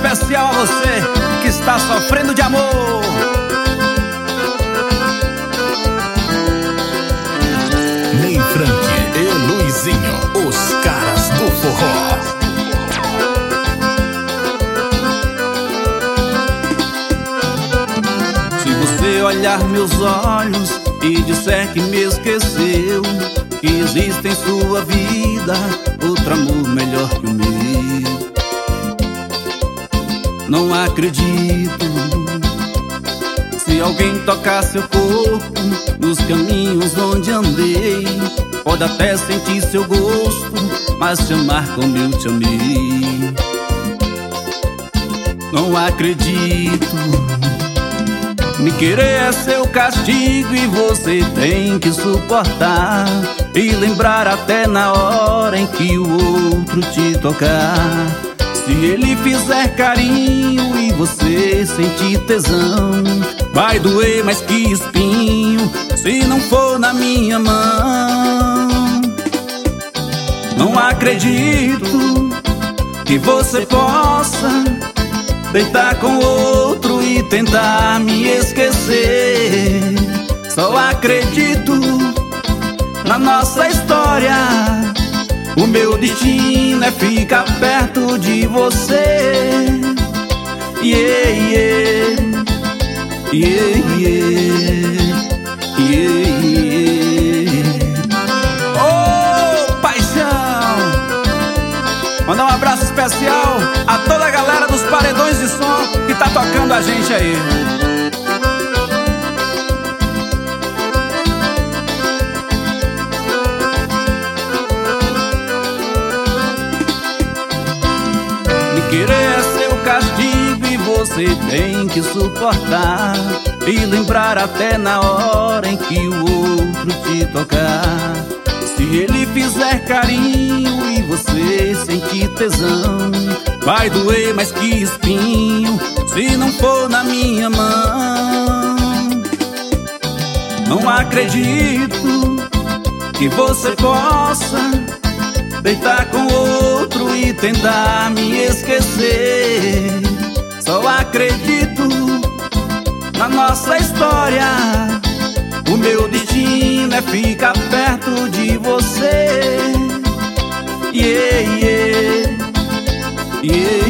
especial a você que está sofrendo de amor. Ney Frank e Luizinho, os caras do forró. Se você olhar meus olhos e disser que me esqueceu, que existe em sua vida outro amor melhor que o meu, não acredito. Se alguém tocar seu corpo nos caminhos onde andei, pode até sentir seu gosto, mas te amar como eu te amei, não acredito. Me querer é seu castigo e você tem que suportar, e lembrar até na hora em que o outro te tocar. Se ele fizer carinho e você sentir tesão, vai doer mais que espinho se não for na minha mão. Não acredito que você possa deitar com outro e tentar me esquecer. Só acredito na nossa história. O meu destino é ficar perto de você. Yeah, yeah, yeah, yeah, yeah. Oh, paixão! Mandar um abraço especial a toda a galera dos paredões de som que tá tocando a gente aí. Me querer é seu castigo e você tem que suportar, e lembrar até na hora em que o outro te tocar. Se ele fizer carinho e você sentir tesão, vai doer mais que espinho se não for na minha mão. Não acredito que você possa deitar com outro e tentar me esquecer. Só acredito na nossa história. O meu destino é ficar perto de você. Yeah, yeah, yeah.